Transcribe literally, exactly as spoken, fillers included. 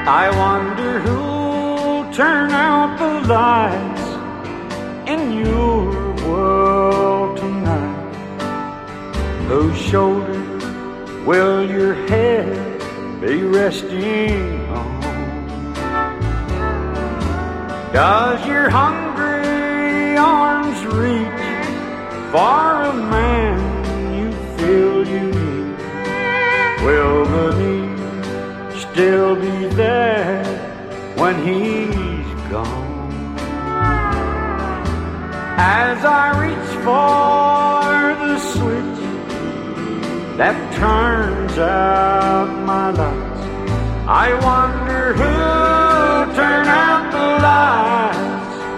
I wonder who'll turn out the lights in your world tonight. Whose shoulder will your head be resting on? Does your hungry arms reach for a man you feel you need? Will the need still be there when he's gone? As I reach for the switch that turns out my lights, I wonder who'll turn out the lights